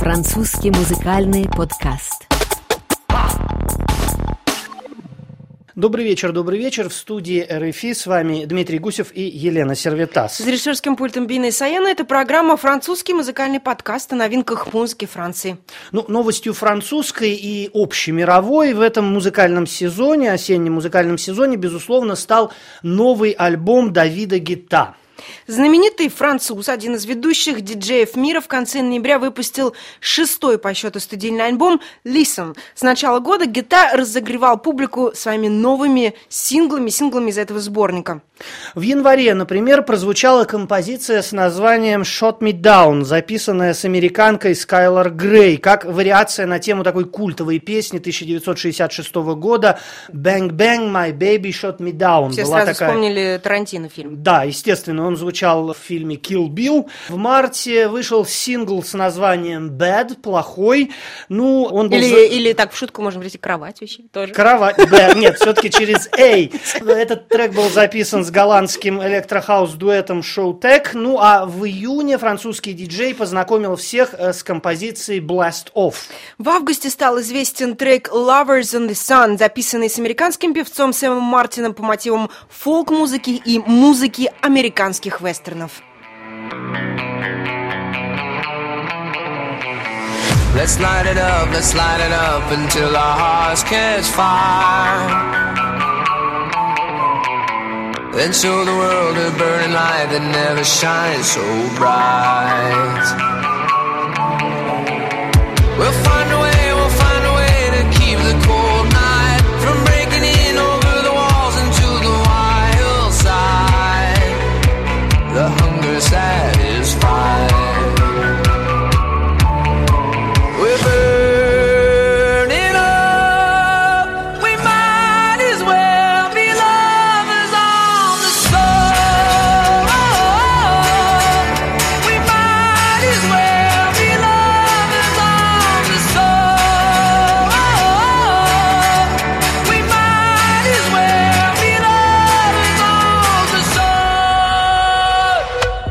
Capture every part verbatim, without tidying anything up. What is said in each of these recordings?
Французский музыкальный подкаст. Добрый вечер, добрый вечер. В студии эр эф и с вами Дмитрий Гусев и Елена Сервитас. За режиссерским пультом Бина Исаяна. Это программа «Французский музыкальный подкаст» о новинках музыки Франции. Ну, новостью французской и общемировой в этом музыкальном сезоне, осеннем музыкальном сезоне, безусловно, стал новый альбом Давида Гетта. Знаменитый француз, один из ведущих диджеев мира, в конце ноября выпустил шестой по счету студийный альбом «Listen». С начала года Гетта разогревал публику своими новыми синглами, синглами из этого сборника. В январе, например, прозвучала композиция с названием «Shot Me Down», записанная с американкой Скайлар Грей, как вариация на тему такой культовой песни тысяча девятьсот шестьдесят шестого года «Bang Bang, My Baby Shot Me Down». Все Была сразу такая... вспомнили Тарантино фильм. Да, естественно, он звучал в фильме «Kill Bill». В марте вышел сингл с названием «Bad», «Плохой». Ну, он был... Или, за... или так, в шутку можем говорить, кровать вообще тоже. Кровать, Bad, нет, все-таки через «A». Этот трек был записан с голландским электрохаус-дуэтом Showtek. Ну, а в июне французский диджей познакомил всех с композицией «Blast Off». В августе стал известен трек «Lovers on the Sun», записанный с американским певцом Сэмом Мартином по мотивам фолк-музыки и музыки американских вестернов. Let's light it up, let's light it up until our hearts catch fire. Then show the world a burning light that never shines so bright. We'll find a way, we'll find a way to keep the cold night from breaking in over the walls into the wild side. The hunger satisfied. We're burning up. We might as well be lovers on the sun. We might as well be lovers on the sun. We might as well be lovers on the sun.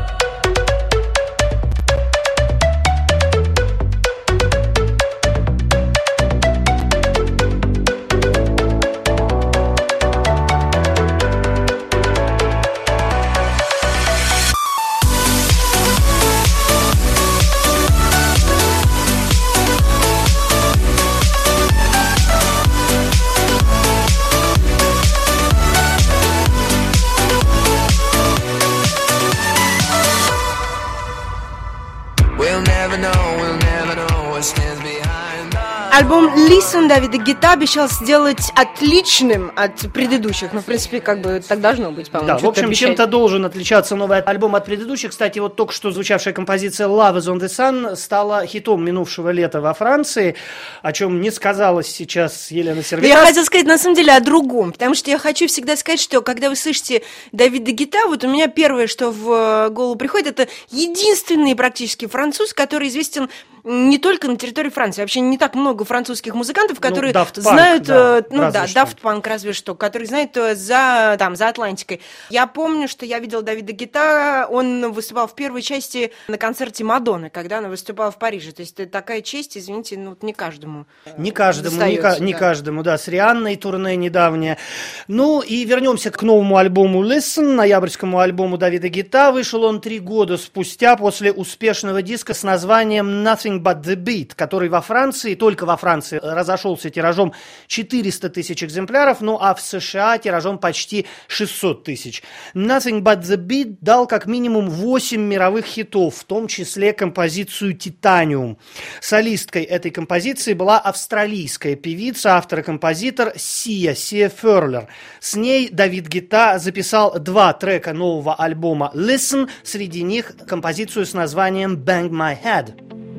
We'll never know, we'll never know what stands behind us. Альбом «Listen» Давида Гетта обещал сделать отличным от предыдущих. Ну, в принципе, как бы так должно быть, по-моему. Да, в общем, обещает. чем-то должен отличаться новый альбом от предыдущих. Кстати, вот только что звучавшая композиция «Lovers on the Sun» стала хитом минувшего лета во Франции, о чем не сказалось сейчас Елена Сервитас. Я хотела сказать, на самом деле, о другом, потому что я хочу всегда сказать, что когда вы слышите Давида Гетта, вот у меня первое, что в голову приходит, это единственный практически француз, который известен не только на территории Франции. Вообще не так много французских музыкантов, которые ну, Daft Punk, знают, да, ну да, что. Daft Punk разве что, которые знают за, там, за Атлантикой. Я помню, что я видела Давида Гетта, он выступал в первой части на концерте Мадонны, когда она выступала в Париже. То есть это такая честь, извините, ну не каждому. Не каждому, не, достается, не да. каждому, да, с Рианной турне недавнее. Ну и вернемся к новому альбому «Listen», ноябрьскому альбому Давида Гетта. Вышел он три года спустя после успешного диска с названием «Nothing but the Beat», который во Франции, только во Франции, разошелся тиражом четыреста тысяч экземпляров, ну а в США тиражом почти шестьсот тысяч. «Nothing but the Beat» дал как минимум восемь мировых хитов, в том числе композицию «Титаниум». Солисткой этой композиции была австралийская певица, автор и композитор Сия, Сия Ферлер. С ней Давид Гетта записал два трека нового альбома «Listen», среди них композицию с названием «Bang My Head».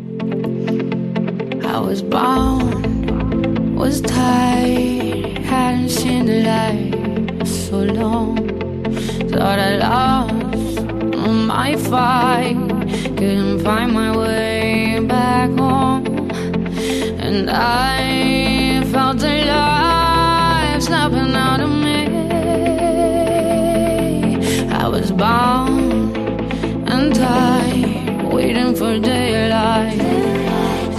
I was bound, was tired, hadn't seen the light for so long. Thought I lost my fight, couldn't find my way back home. And I felt alive, snapping out of me. I was bound and tied, waiting for daylight.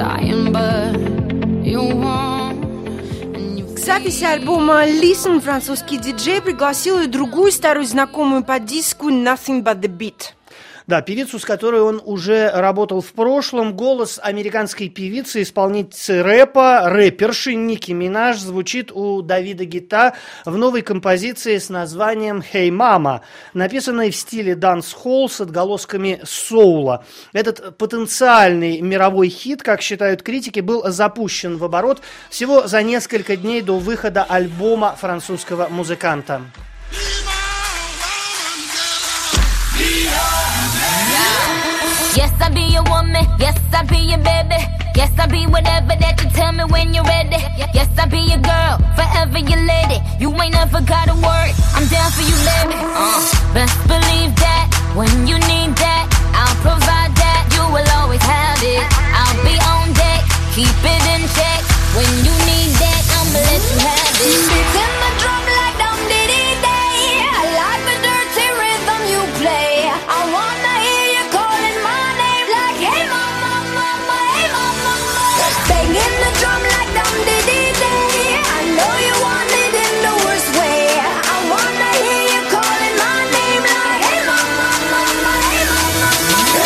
dying, but you won't. К записи альбома Listen французский диджей пригласил и другую старую знакомую по диску Nothing But The Beat. Да, певицу, с которой он уже работал в прошлом. Голос американской певицы, исполнительницы рэпа, рэперши Ники Минаж звучит у Давида Гетта в новой композиции с названием «Hey Mama», написанной в стиле дэнс-холл с отголосками соула. Этот потенциальный мировой хит, как считают критики, был запущен в оборот всего за несколько дней до выхода альбома французского музыканта. Yes, I be your woman. Yes, I be your baby. Yes, I be whatever that you tell me when you're ready. Yes, I be your girl, forever your lady. You ain't never gotta worry, I'm down for you, baby. Uh, best believe that when you need that, I'll provide that. You will always have it. I'll be on deck, keep it in check. When you need that, I'ma let you have it. Beats in the drum like dum diddy day. I like the dirty rhythm you play. I wanna hear you calling my name like hey mama, mama, hey mama, mama. Banging the drum like dum diddy day. I know you want it in the worst way. I wanna hear you calling my name like hey mama, mama, hey mama, mama.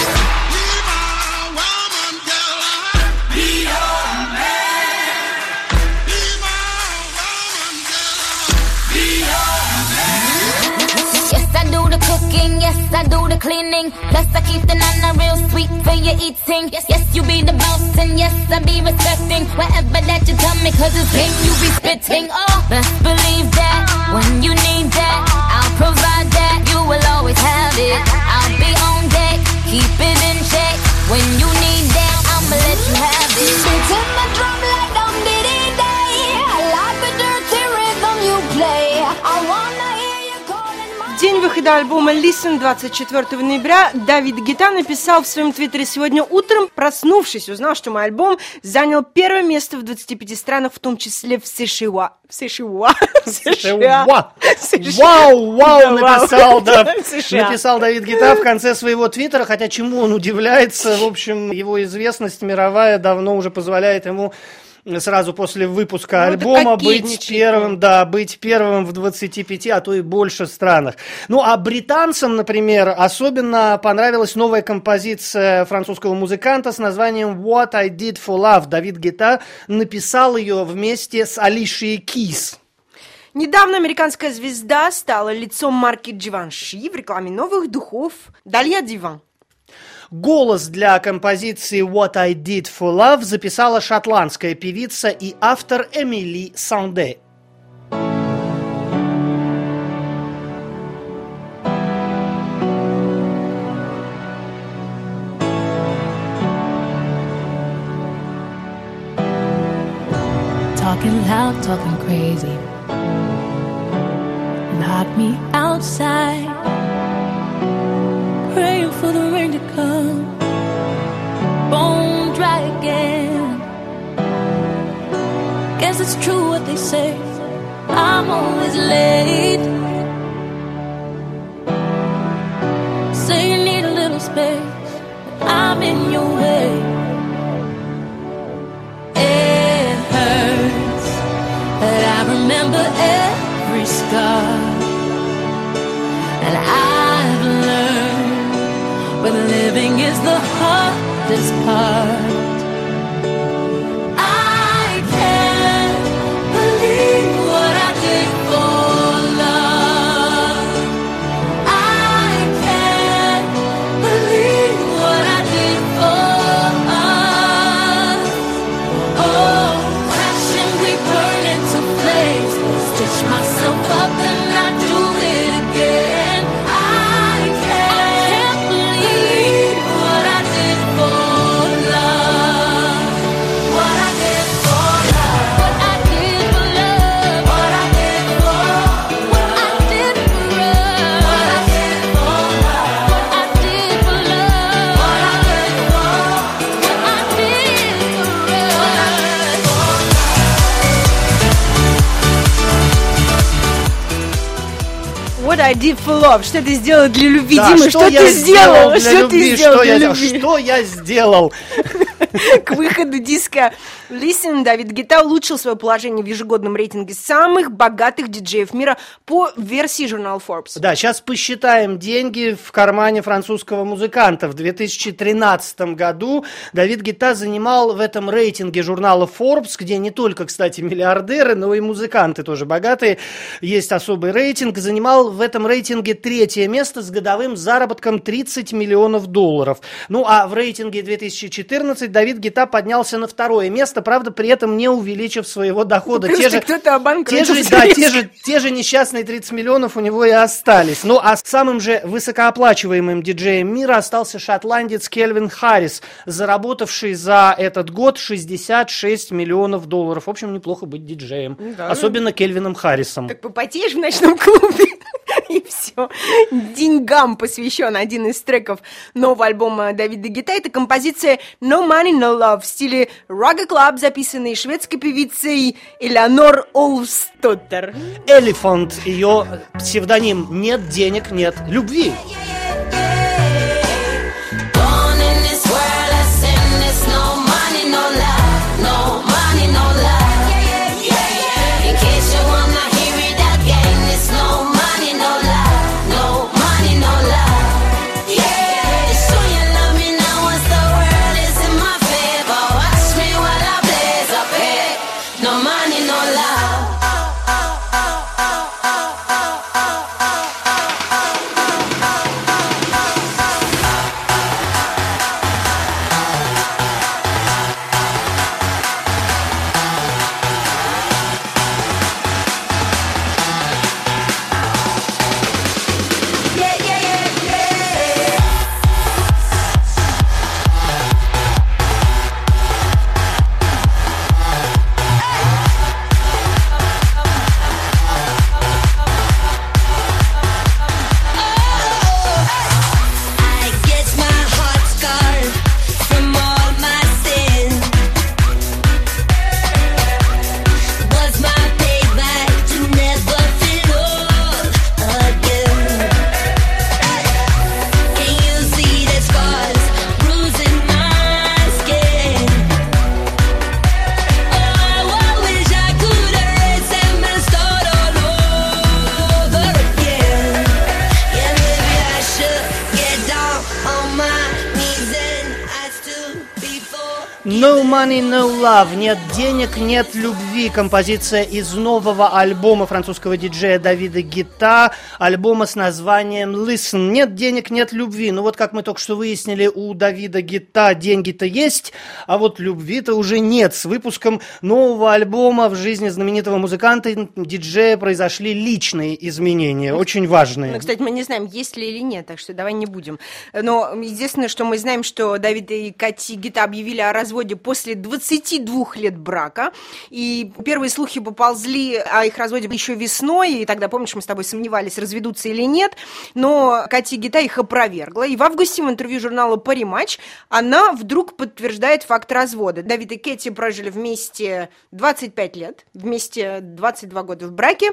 Be my woman, girl, I be your man. Be my woman, girl, I be your man. Yes, I do the cooking, yes, I do the cleaning. Plus I keep the nana real sweet for your eating. Yes, yes, you be the boss and yes, I be respecting whatever that you tell me, cause it's game you be spitting. Oh, best believe that when you need that, I'll provide that. You will always have it. I'll be on deck, keep it in check. When you need that, I'ma let you have it. Beats in the drum like dum diddy day. I like the dirty rhythm you play. I wanna hear you calling my В день выхода альбома Listen двадцать четвёртого ноября Давид Гетта написал в своем твиттере: сегодня утром, проснувшись, узнал, что мой альбом занял первое место в двадцати пяти странах, в том числе в США. В США. В США. Вау, вау, написал, да, В США. написал Давид Гетта в конце своего твиттера, хотя чему он удивляется, в общем, его известность мировая давно уже позволяет ему сразу после выпуска Ну, это альбома быть кокетничает, первым, да, быть первым в двадцати пяти, а то и больше странах. Ну, а британцам, например, особенно понравилась новая композиция французского музыканта с названием «What I Did For Love». Давид Гетта написал ее вместе с Алишией Кис. Недавно американская звезда стала лицом марки Givenchy в рекламе новых духов Далья Диван. Голос для композиции «What I Did For Love» записала шотландская певица и автор Эмили Санде. Talking loud, talking crazy. Lock me outside. Praying for the rain to come. Bone dry again. Guess it's true what they say. I'm always late. Say you need a little space. I'm in your way. It hurts, but I remember every scar. And I've learned when living is the hardest part. I can't believe what I did for love. I can't believe what I did for us. Oh, crashing, we burn into flames. Stitch myself up and I do it again. I can't believe what I did for love. What I did for love. What I did for love. What I did for love. What I did for love. What I did for love. What I did for love. What I did for love. What I did for love. What I Did For Love. Что ты сделал для любви, Да, Дима? Что, я ты сделал? для Что любви? ты сделал Что для я, любви? что я сделал? к выходу диска Listen, Давид Гетта улучшил свое положение в ежегодном рейтинге самых богатых диджеев мира по версии журнала Forbes. Да, сейчас посчитаем деньги в кармане французского музыканта. В две тысячи тринадцатом году Давид Гетта занимал в этом рейтинге журнала Forbes, где не только, кстати, миллиардеры, но и музыканты тоже богатые, есть особый рейтинг, занимал в этом рейтинге третье место с годовым заработком тридцать миллионов долларов. Ну, а в рейтинге две тысячи четырнадцатом Давид Гетта поднялся на второе место, правда, при этом не увеличив своего дохода. Те же, те, же, да, те, же, те же несчастные тридцать миллионов у него и остались. Ну, а самым же высокооплачиваемым диджеем мира остался шотландец Кельвин Харрис, заработавший за этот год шестьдесят шесть миллионов долларов. В общем, неплохо быть диджеем. Да. Особенно Кельвином Харрисом. Так попотеешь в ночном клубе. И все. Деньгам посвящен один из треков нового альбома Давида Гетта. Это композиция No Money, No Love в стиле Raga Club, записанный шведской певицей Элеонор Олфстоттер. Elephant, ее псевдоним. Нет денег, нет любви. No Money, No Love. Нет денег, нет любви. Композиция из нового альбома французского диджея Давида Гетта. Альбома с названием Listen. Нет денег, нет любви. Ну вот как мы только что выяснили, у Давида Гетта деньги-то есть, а вот любви-то уже нет. С выпуском нового альбома в жизни знаменитого музыканта и диджея произошли личные изменения, очень важные. Ну, кстати, мы не знаем, есть ли или нет, так что давай не будем. Но единственное, что мы знаем, что Давид и Кати Гетта объявили о разводе после двадцати двух лет брака. И первые слухи поползли о их разводе еще весной. И тогда, помнишь, мы с тобой сомневались, разведутся или нет. Но Кати Гетта их опровергла. И в августе в интервью журнала Paris Match она вдруг подтверждает факт развода. Давид и Кэти прожили вместе двадцать пять лет. Вместе двадцать два года в браке.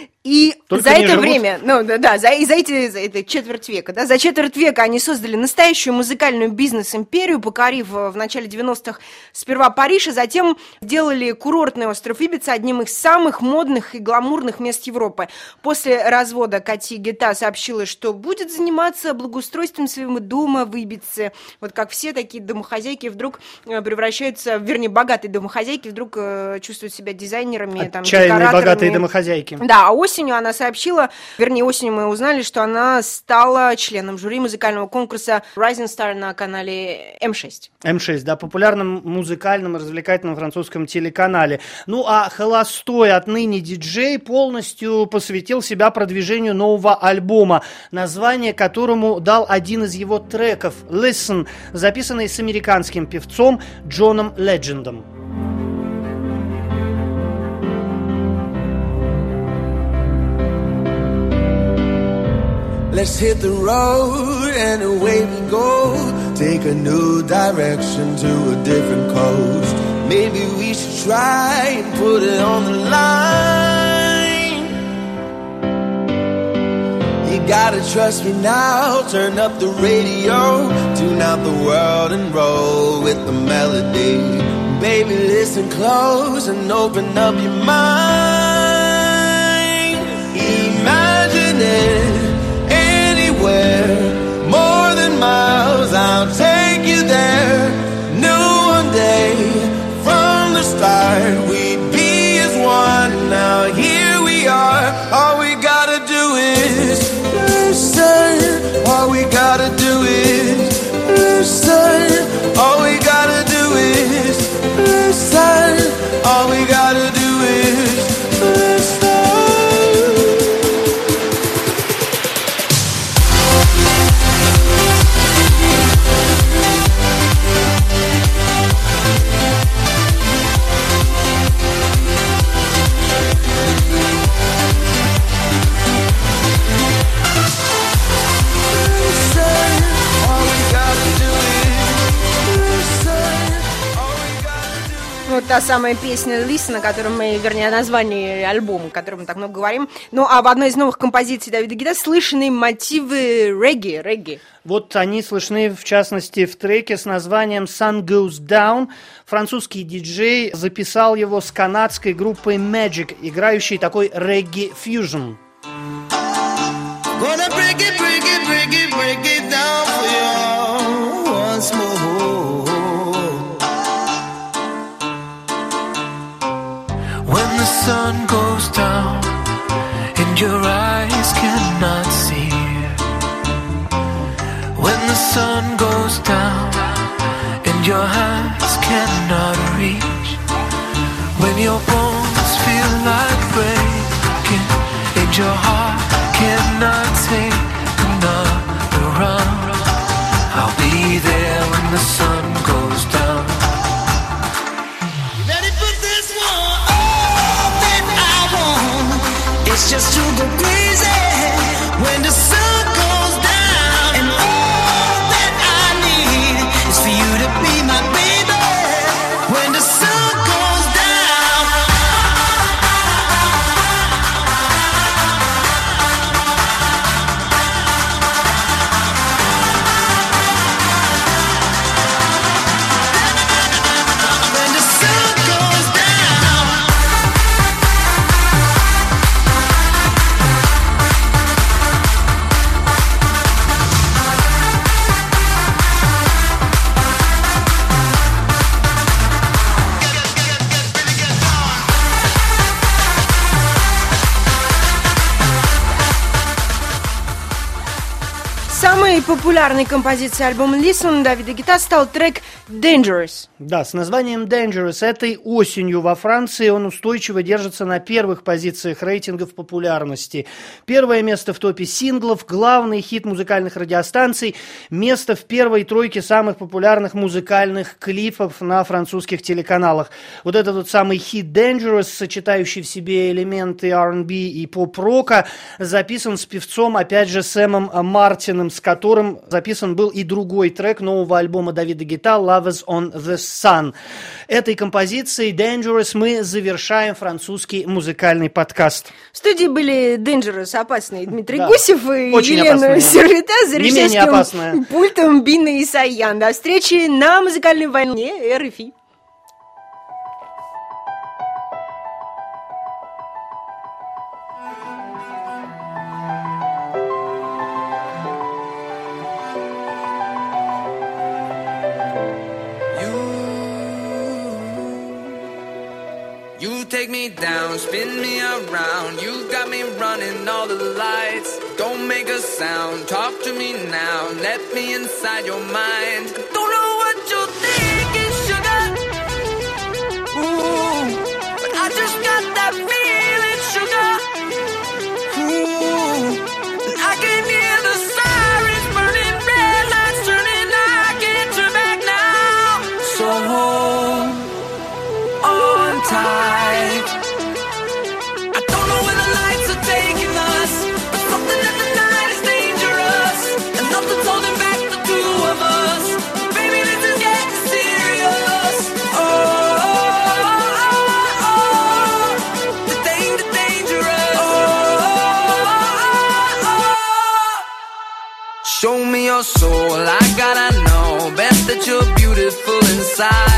И Только за это живут. время, ну да, да за, за, эти, за это четверть века, да, за четверть века они создали настоящую музыкальную бизнес-империю, покорив в начале девяностых сперва Париж, а затем сделали курортный остров Ибица одним из самых модных и гламурных мест Европы. После развода Кати Гетта сообщила, что будет заниматься благоустройством своего дома в Ибице. Вот как все такие домохозяйки вдруг превращаются, вернее, богатые домохозяйки вдруг чувствуют себя дизайнерами, там, отчаянные богатые домохозяйки. Да, а осенью она сообщила, вернее, осенью мы узнали, что она стала членом жюри музыкального конкурса Rising Star на канале эм шесть. эм шесть, да, популярном музыкальном и развлекательном французском телеканале. Ну, а холостой отныне диджей полностью посвятил себя продвижению нового альбома, название которому дал один из его треков «Listen», записанный с американским певцом Джоном Леджендом. Let's hit the road and away we go. Take a new direction to a different coast. Maybe we should try and put it on the line. You gotta trust me now. Turn up the radio, tune out the world and roll with the melody. Baby, listen close and open up your mind. Imagine it anywhere, more than miles, I'll take you there. Knew one day from the start we'd be as one. Now here we are, all we gotta do is listen. All we gotta do is listen. All we gotta do is listen. All we gotta do is listen. Вот та самая песня Listen, о котором мы, вернее, о названии альбома, о котором мы так много говорим. Ну, а в одной из новых композиций Давида Гетты слышны мотивы регги, регги. Вот они слышны, в частности, в треке с названием Sun Goes Down. Французский диджей записал его с канадской группой Magic, играющей такой регги-фьюжн. Gonna break it, break it, break it, break it down for you once more. When the sun goes down and your eyes cannot see, when the sun goes down and your hands cannot reach, when your bones feel like breaking and your heart cannot take another run, I'll be there when the sun goes down. Ready for this one? All that I want is just to go crazy when the sun goes down. And all that I need is for you to be my baby when the sun goes down. When the sun goes down. Самой популярной композицией альбома Listen Давида Гетты стал трек Dangerous. Да, с названием Dangerous. Этой осенью во Франции он устойчиво держится на первых позициях рейтингов популярности. Первое место в топе синглов, главный хит музыкальных радиостанций, место в первой тройке самых популярных музыкальных клипов на французских телеканалах. Вот этот вот самый хит Dangerous, сочетающий в себе элементы ар энд би и поп-рока, записан с певцом, опять же, Сэмом Мартином, с которым записан был и другой трек нового альбома Давида Гетты «Lovers on the Sun». Этой композицией Dangerous мы завершаем французский музыкальный подкаст. В студии были Dangerous, опасные Дмитрий Да. Гусев и Очень Елена опасные. Сервита за Не менее опасная. режиссерским пультом Бина Исаян. До встречи на музыкальной волне эр эф и. You take me down, spin me around. You got me running all the lights. Don't make a sound, talk to me now. Let me inside your mind. Don't know what you're thinking, sugar. Ooh, but I just got that feeling, sugar. Ooh, and I can hear the sirens burning, red lights turning. I can't turn back now. So hold on tight. I don't know where the lights are taking us, but something in the night is dangerous, and nothing's holding back the two of us. Baby, you're beautiful inside.